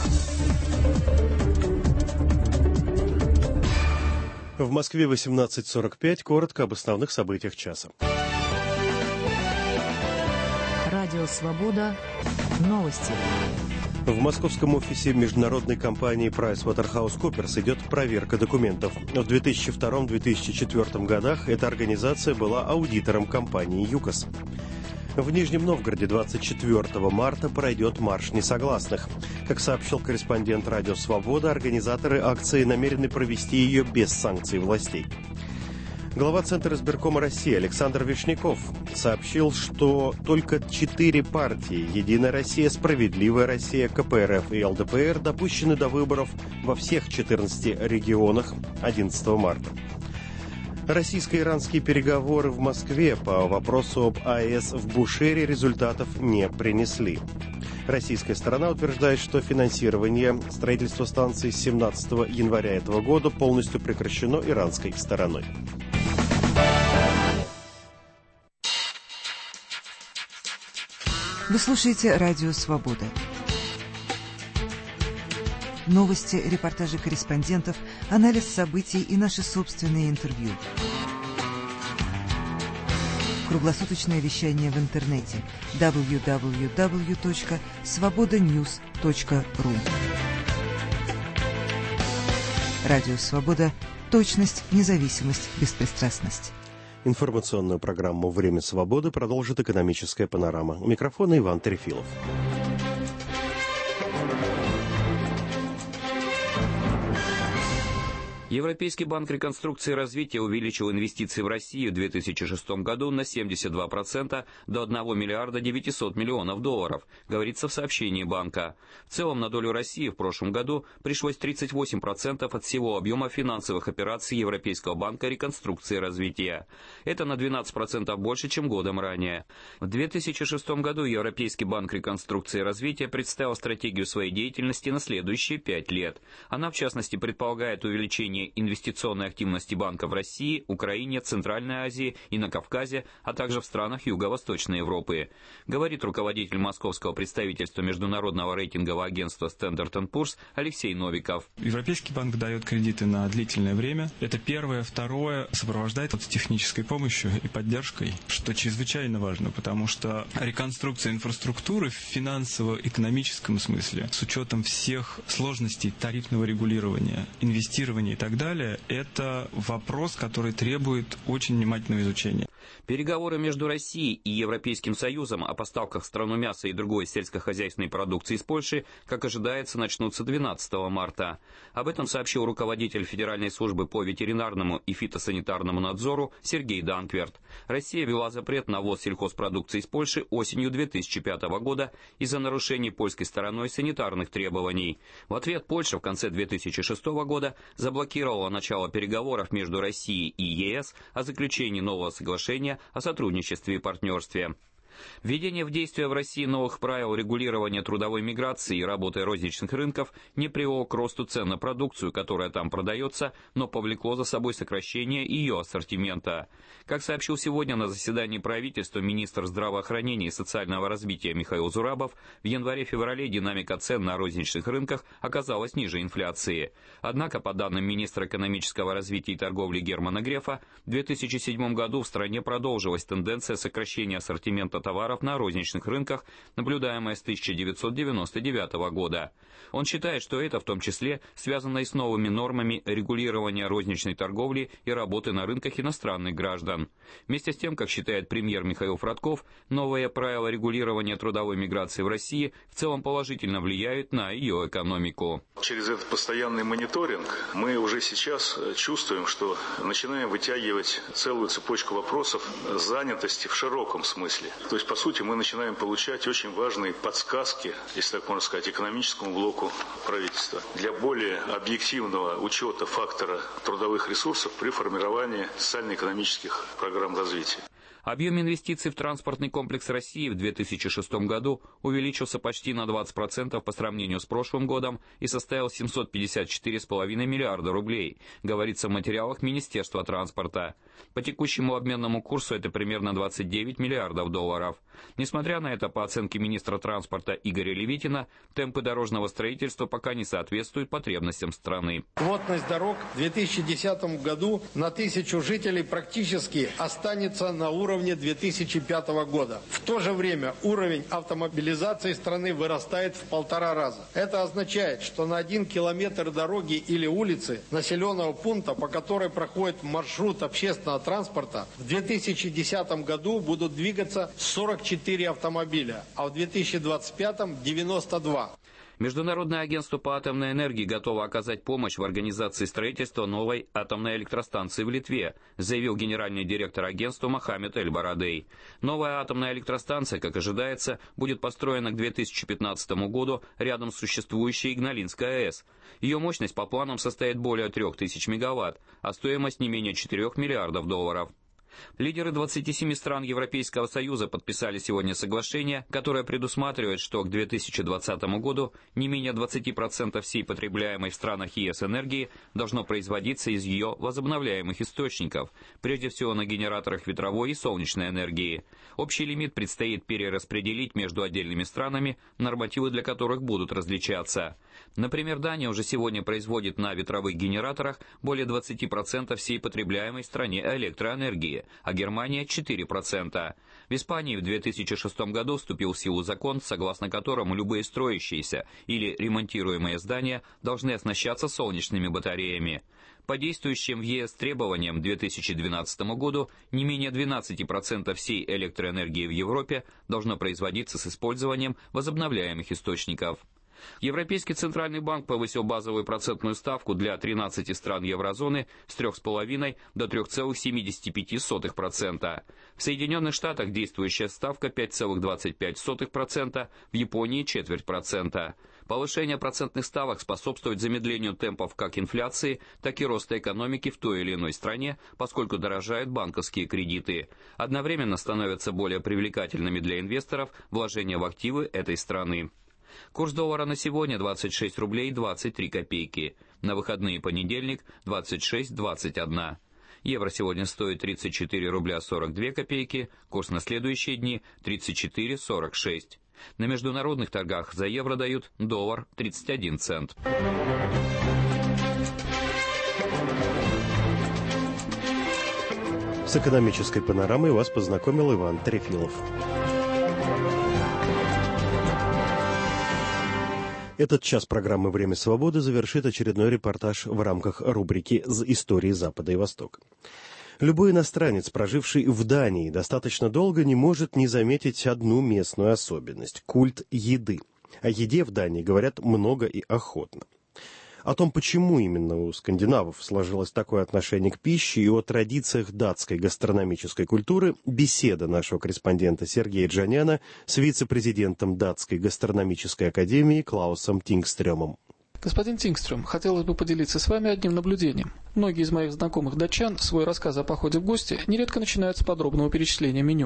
В Москве 18:45. Коротко об основных событиях часа. Радио «Свобода». Новости. В московском офисе международной компании PricewaterhouseCoopers идет проверка документов. В 2002-2004 годах эта организация была аудитором компании ЮКОС. В Нижнем Новгороде 24 марта пройдет марш несогласных. Как сообщил корреспондент «Радио Свобода», организаторы акции намерены провести ее без санкций властей. Глава Центра избиркома России Александр Вишняков сообщил, что только 4 партии – «Единая Россия», «Справедливая Россия», КПРФ и ЛДПР – допущены до выборов во всех 14 регионах 11 марта. Российско-иранские переговоры в Москве по вопросу об АЭС в Бушере результатов не принесли. Российская сторона утверждает, что финансирование строительства станции с 17 января этого года полностью прекращено иранской стороной. Вы слушаете «Радио Свобода». Новости, репортажи корреспондентов, анализ событий и наши собственные интервью. Круглосуточное вещание в интернете www.svobodanews.ru. Радио Свобода. Точность, независимость, беспристрастность. Информационную программу «Время свободы» продолжит экономическая панорама. У микрофона Иван Трефилов. Европейский банк реконструкции и развития увеличил инвестиции в Россию в 2006 году на 72% до 1 миллиарда 900 миллионов долларов, говорится в сообщении банка. В целом на долю России в прошлом году пришлось 38% от всего объема финансовых операций Европейского банка реконструкции и развития. Это на 12% больше, чем годом ранее. В 2006 году Европейский банк реконструкции и развития представил стратегию своей деятельности на следующие 5 лет. Она, в частности, предполагает увеличение инвестиционной активности банка в России, Украине, Центральной Азии и на Кавказе, а также в странах Юго-Восточной Европы. Говорит руководитель московского представительства международного рейтингового агентства Standard & Poor's Алексей Новиков. Европейский банк дает кредиты на длительное время. Это первое. Второе, сопровождает с технической помощью и поддержкой, что чрезвычайно важно, потому что реконструкция инфраструктуры в финансово-экономическом смысле, с учетом всех сложностей тарифного регулирования, инвестирования и так далее, это вопрос, который требует очень внимательного изучения. Переговоры между Россией и Европейским Союзом о поставках в страну мяса и другой сельскохозяйственной продукции из Польши, как ожидается, начнутся 12 марта. Об этом сообщил руководитель Федеральной службы по ветеринарному и фитосанитарному надзору Сергей Данкверт. Россия ввела запрет на ввоз сельхозпродукции из Польши осенью 2005 года из-за нарушений польской стороной санитарных требований. В ответ Польша в конце 2006 года заблокировала начало переговоров между Россией и ЕС о заключении нового соглашения о сотрудничестве и партнерстве. Введение в действие в России новых правил регулирования трудовой миграции и работы розничных рынков не привело к росту цен на продукцию, которая там продается, но повлекло за собой сокращение ее ассортимента. Как сообщил сегодня на заседании правительства министр здравоохранения и социального развития Михаил Зурабов, в январе-феврале динамика цен на розничных рынках оказалась ниже инфляции. Однако, по данным министра экономического развития и торговли Германа Грефа, в 2007 году в стране продолжилась тенденция сокращения ассортимента товаров на розничных рынках, наблюдаемая с 1999 года. Он считает, что это в том числе связано и с новыми нормами регулирования розничной торговли и работы на рынках иностранных граждан. Вместе с тем, как считает премьер Михаил Фродков, новые правила регулирования трудовой миграции в России в целом положительно влияют на ее экономику. Через этот постоянный мониторинг мы уже сейчас чувствуем, что начинаем вытягивать целую цепочку вопросов занятости в широком смысле. То есть, по сути, мы начинаем получать очень важные подсказки, если так можно сказать, экономическому блоку правительства для более объективного учета фактора трудовых ресурсов при формировании социально-экономических программ развития. Объем инвестиций в транспортный комплекс России в 2006 году увеличился почти на 20% по сравнению с прошлым годом и составил 754,5 миллиарда рублей, говорится в материалах Министерства транспорта. По текущему обменному курсу это примерно 29 миллиардов долларов. Несмотря на это, по оценке министра транспорта Игоря Левитина, темпы дорожного строительства пока не соответствуют потребностям страны. Плотность дорог в 2010 году на 1000 жителей практически останется на уровне уровне 2005 года. В то же время уровень автомобилизации страны вырастает в 1,5 раза. Это означает, что на 1 километр дороги или улицы населенного пункта, по которой проходит маршрут общественного транспорта, в 2010 году будут двигаться 44 автомобиля, а в 2025 – 92. Международное агентство по атомной энергии готово оказать помощь в организации строительства новой атомной электростанции в Литве, заявил генеральный директор агентства Мохаммед Эль-Барадей. Новая атомная электростанция, как ожидается, будет построена к 2015 году рядом с существующей Игналинской АЭС. Ее мощность по планам составит более 3000 мегаватт, а стоимость не менее 4 миллиардов долларов. Лидеры 27 стран Европейского Союза подписали сегодня соглашение, которое предусматривает, что к 2020 году не менее 20% всей потребляемой в странах ЕС энергии должно производиться из ее возобновляемых источников, прежде всего на генераторах ветровой и солнечной энергии. Общий лимит предстоит перераспределить между отдельными странами, нормативы для которых будут различаться. Например, Дания уже сегодня производит на ветровых генераторах более 20% всей потребляемой в стране электроэнергии, а Германия – 4%. В Испании в 2006 году вступил в силу закон, согласно которому любые строящиеся или ремонтируемые здания должны оснащаться солнечными батареями. По действующим в ЕС требованиям к 2012 году не менее 12% всей электроэнергии в Европе должно производиться с использованием возобновляемых источников. Европейский центральный банк повысил базовую процентную ставку для 13 стран еврозоны с 3,5 до 3,75%. В Соединенных Штатах действующая ставка 5,25%, в Японии 0,25%. Повышение процентных ставок способствует замедлению темпов как инфляции, так и роста экономики в той или иной стране, поскольку дорожают банковские кредиты. Одновременно становятся более привлекательными для инвесторов вложения в активы этой страны. Курс доллара на сегодня 26 рублей 23 копейки. На выходные понедельник 26,21. Евро сегодня стоит 34 рубля 42 копейки. Курс на следующие дни 34,46. На международных торгах за евро дают доллар 31 цент. С экономической панорамой вас познакомил Иван Трефилов. Этот час программы «Время свободы» завершит очередной репортаж в рамках рубрики «Из истории Запада и Востока». Любой иностранец, проживший в Дании достаточно долго, не может не заметить одну местную особенность – культ еды. О еде в Дании говорят много и охотно. О том, почему именно у скандинавов сложилось такое отношение к пище и о традициях датской гастрономической культуры, беседа нашего корреспондента Сергея Джаняна с вице-президентом Датской гастрономической академии Клаусом Тингстрёмом. Господин Тингстрём, хотелось бы поделиться с вами одним наблюдением. Многие из моих знакомых датчан свой рассказ о походе в гости нередко начинают с подробного перечисления меню.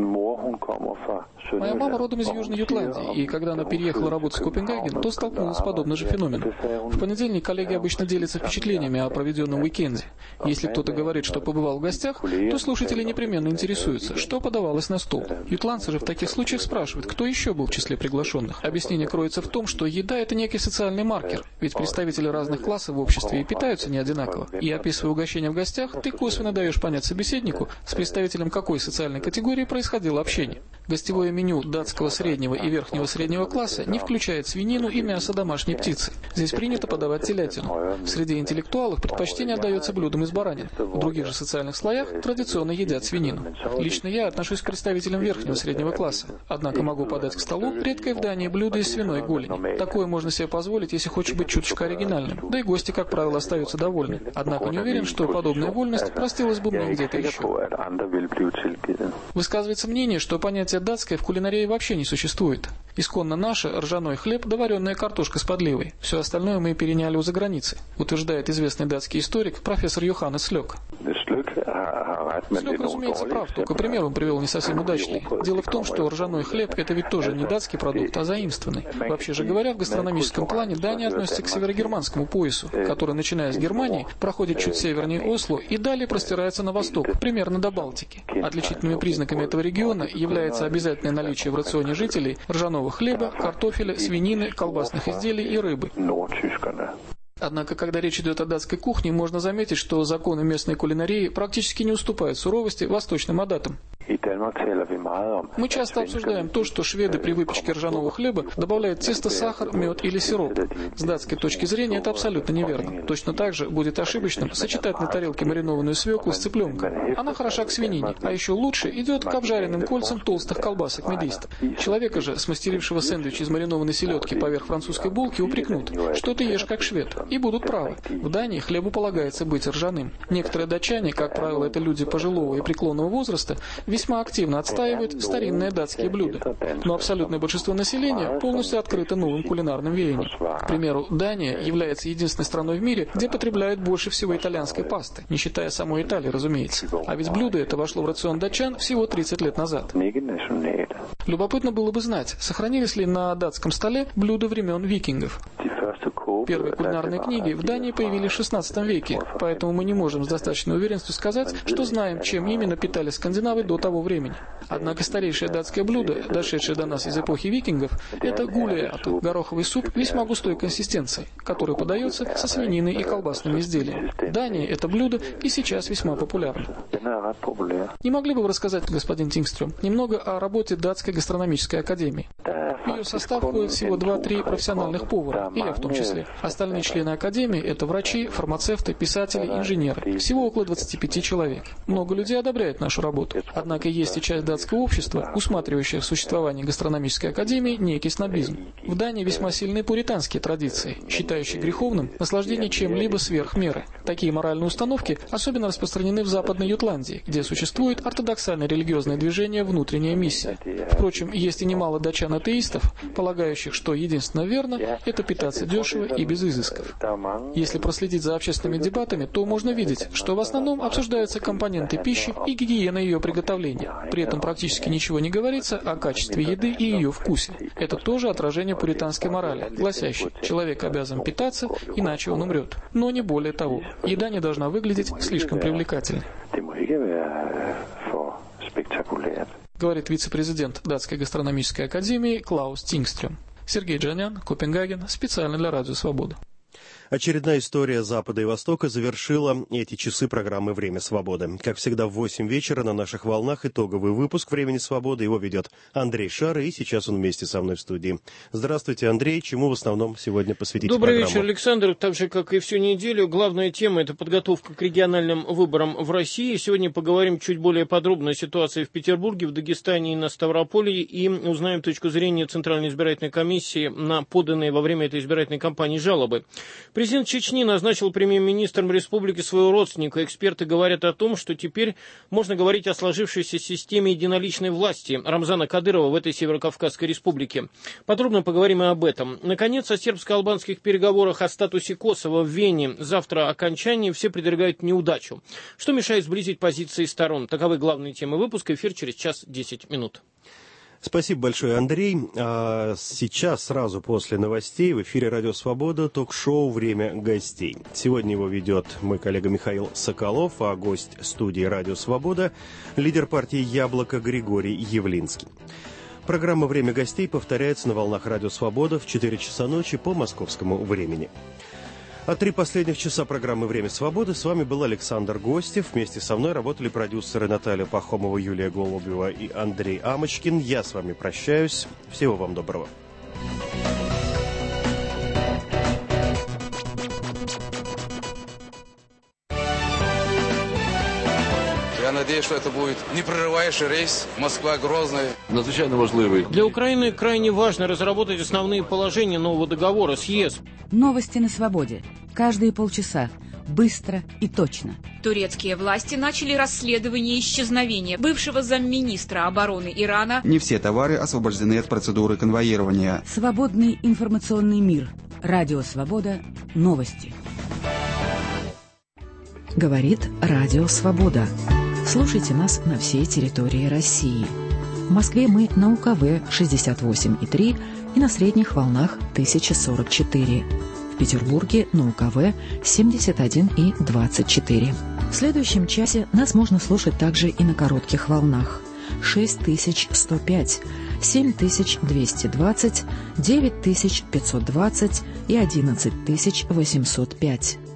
Моя мама родом из Южной Ютландии, и когда она переехала работать в Копенгаген, то столкнулась с подобным же феноменом. В понедельник коллеги обычно делятся впечатлениями о проведенном уикенде. Если кто-то говорит, что побывал в гостях, то слушатели непременно интересуются, что подавалось на стол. Ютландцы же в таких случаях спрашивают, кто еще был в числе приглашенных. Объяснение кроется в том, что еда – это некий социальный маркер, ведь представители разных классов в обществе и питаются не одинаково. И описывая угощение в гостях, ты косвенно даешь понять собеседнику, с представителем какой социальной категории происходило общение. Гостевое меню датского среднего и верхнего среднего класса не включает свинину и мясо домашней птицы. Здесь принято подавать телятину. Среди интеллектуалов предпочтение отдается блюдам из баранины. В других же социальных слоях традиционно едят свинину. Лично я отношусь к представителям верхнего среднего класса. Однако могу подать к столу редкое в Дании блюдо из свиной голени. Такое можно себе позволить, если хочешь быть чуточку оригинальным. Да и гости, как правило, остаются довольны. Однако не уверен, что подобная вольность простилась бы мне где-то еще. Высказывается мнение, что понятие датское в кулинарии вообще не существует. Исконно наше – ржаной хлеб да вареная картошка с подливой. Все остальное мы переняли у заграницы, утверждает известный датский историк профессор Йоханнес Слёк. Слёк, разумеется, прав, только пример он привел не совсем удачный. Дело в том, что ржаной хлеб – это ведь тоже не датский продукт, а заимствованный. Вообще же говоря, в гастрономическом плане Дания относится к северогерманскому поясу, который, начиная с Германии, проходит чуть севернее Осло и далее простирается на восток, примерно до Балтики. Отличительными признаками этого региона является обязательное наличие в рационе жителей ржаного хлеба, картофеля, свинины, колбасных изделий и рыбы. Однако, когда речь идет о датской кухне, можно заметить, что законы местной кулинарии практически не уступают суровости восточным адатам. Мы часто обсуждаем то, что шведы при выпечке ржаного хлеба добавляют тесто, сахар, мед или сироп. С датской точки зрения это абсолютно неверно. Точно так же будет ошибочным сочетать на тарелке маринованную свеклу с цыпленком. Она хороша к свинине, а еще лучше идет к обжаренным кольцам толстых колбасок медистов. Человека же, смастерившего сэндвич из маринованной селедки поверх французской булки, упрекнут, что ты ешь как швед. И будут правы. В Дании хлебу полагается быть ржаным. Некоторые датчане, как правило, это люди пожилого и преклонного возраста, весьма активно отстаивают старинные датские блюда. Но абсолютное большинство населения полностью открыто новым кулинарным веяниям. К примеру, Дания является единственной страной в мире, где потребляют больше всего итальянской пасты, не считая самой Италии, разумеется. А ведь блюдо это вошло в рацион датчан всего 30 лет назад. Любопытно было бы знать, сохранились ли на датском столе блюда времен викингов. Первые кулинарные книги в Дании появились в XVI веке, поэтому мы не можем с достаточной уверенностью сказать, что знаем, чем именно питались скандинавы до того времени. Однако старейшее датское блюдо, дошедшее до нас из эпохи викингов, это гулиат, гороховый суп весьма густой консистенции, который подается со свининой и колбасными изделиями. В Дании это блюдо и сейчас весьма популярно. Не могли бы вы рассказать, господин Тингстрём, немного о работе датской гастрономической академии? В ее состав входит всего 2-3 профессиональных повара, и я в том числе. Остальные члены академии – это врачи, фармацевты, писатели, инженеры. Всего около 25 человек. Много людей одобряет нашу работу. Однако есть и часть датского общества, усматривающая в существовании гастрономической академии некий снобизм. В Дании весьма сильные пуританские традиции, считающие греховным наслаждение чем-либо сверх меры. Такие моральные установки особенно распространены в Западной Ютландии, где существует ортодоксальное религиозное движение «Внутренняя миссия». Впрочем, есть и немало датчан-атеистов, полагающих, что единственно верно – это питаться дешево и без изысков. Если проследить за общественными дебатами, то можно видеть, что в основном обсуждаются компоненты пищи и гигиена ее приготовления. При этом практически ничего не говорится о качестве еды и ее вкусе. Это тоже отражение пуританской морали, гласящей, человек обязан питаться, иначе он умрет. Но не более того. Еда не должна выглядеть слишком привлекательной. Говорит вице-президент Датской гастрономической академии Клаус Тингстрём. Сергей Джанян, Копенгаген, специально для Радио Свобода. Очередная история Запада и Востока завершила эти часы программы «Время свободы». Как всегда, в 8 вечера на наших волнах итоговый выпуск «Времени свободы». Его ведет Андрей Шар, и сейчас он вместе со мной в студии. Здравствуйте, Андрей. Чему в основном сегодня посвятите Добрый программу? вечер, Александр. Так же, как и всю неделю, главная тема – это подготовка к региональным выборам в России. Сегодня поговорим чуть более подробно о ситуации в Петербурге, в Дагестане и на Ставрополье, и узнаем точку зрения Центральной избирательной комиссии на поданные во время этой избирательной кампании жалобы. Президент Чечни назначил премьер-министром республики своего родственника. Эксперты говорят о том, что теперь можно говорить о сложившейся системе единоличной власти Рамзана Кадырова в этой Северокавказской республике. Подробно поговорим и об этом. Наконец, о сербско-албанских переговорах о статусе Косово в Вене. Завтра окончание все предрекают неудачу. Что мешает сблизить позиции сторон? Таковы главные темы выпуска. Эфир через час 10 минут. Спасибо большое, Андрей. А сейчас, сразу после новостей, в эфире «Радио Свобода» ток-шоу «Время гостей». Сегодня его ведет мой коллега Михаил Соколов, а гость студии «Радио Свобода» – лидер партии «Яблоко» Григорий Явлинский. Программа «Время гостей» повторяется на волнах «Радио Свобода» в 4 часа ночи по московскому времени. А 3 последних часа программы «Время свободы» с вами был Александр Гостев. Вместе со мной работали продюсеры Наталья Пахомова, Юлия Голубева и Андрей Амочкин. Я с вами прощаюсь. Всего вам доброго. Я надеюсь, что это будет непрерывающий рейс Москва-Грозный. Надзвичайно важливий. Для Украины крайне важно разработать основные положения нового договора с ЕС. Новости на свободе. Каждые полчаса. Быстро и точно. Турецкие власти начали расследование исчезновения бывшего замминистра обороны Ирана. Не все товары освобождены от процедуры конвоирования. Свободный информационный мир. Радио Свобода. Новости. Говорит Радио Свобода. Слушайте нас на всей территории России. В Москве мы на УКВ 68,3 и на средних волнах 1044. В Петербурге на УКВ 71,24. В следующем часе нас можно слушать также и на коротких волнах 6105, 7220, 9520 и 11805.